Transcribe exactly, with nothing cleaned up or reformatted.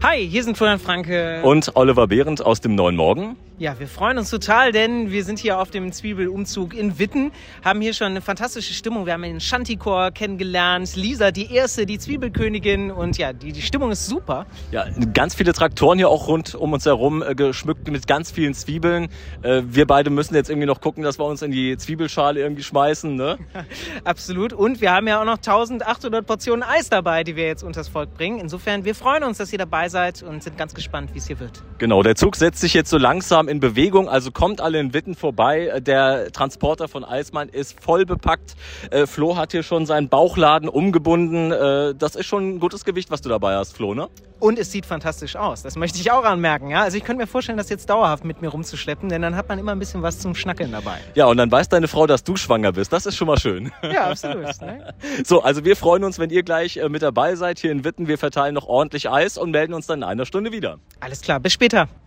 Hi, hier sind Florian Franke. Und Oliver Behrendt aus dem Neuen Morgen. Ja, wir freuen uns total, denn wir sind hier auf dem Zwiebelumzug in Witten, haben hier schon eine fantastische Stimmung. Wir haben den Shantychor kennengelernt, Lisa, die erste, die Zwiebelkönigin, und ja, die, die Stimmung ist super. Ja, ganz viele Traktoren hier auch rund um uns herum, äh, geschmückt mit ganz vielen Zwiebeln. Äh, wir beide müssen jetzt irgendwie noch gucken, dass wir uns in die Zwiebelschale irgendwie schmeißen, ne? Absolut. Und wir haben ja auch noch eintausendachthundert Portionen Eis dabei, die wir jetzt unters Volk bringen. Insofern, wir freuen uns, dass ihr dabei seid und sind ganz gespannt, wie es hier wird. Genau, der Zug setzt sich jetzt so langsam in Bewegung, also kommt alle in Witten vorbei. Der Transporter von Eismann ist voll bepackt. Äh, Flo hat hier schon seinen Bauchladen umgebunden. Äh, das ist schon ein gutes Gewicht, was du dabei hast, Flo, ne? Und es sieht fantastisch aus. Das möchte ich auch anmerken. Ja? Also ich könnte mir vorstellen, das jetzt dauerhaft mit mir rumzuschleppen, denn dann hat man immer ein bisschen was zum Schnackeln dabei. Ja, und dann weiß deine Frau, dass du schwanger bist. Das ist schon mal schön. Ja, absolut. Ne? So, also wir freuen uns, wenn ihr gleich äh, mit dabei seid hier in Witten. Wir verteilen noch ordentlich Eis und melden uns dann in einer Stunde wieder. Alles klar, bis später.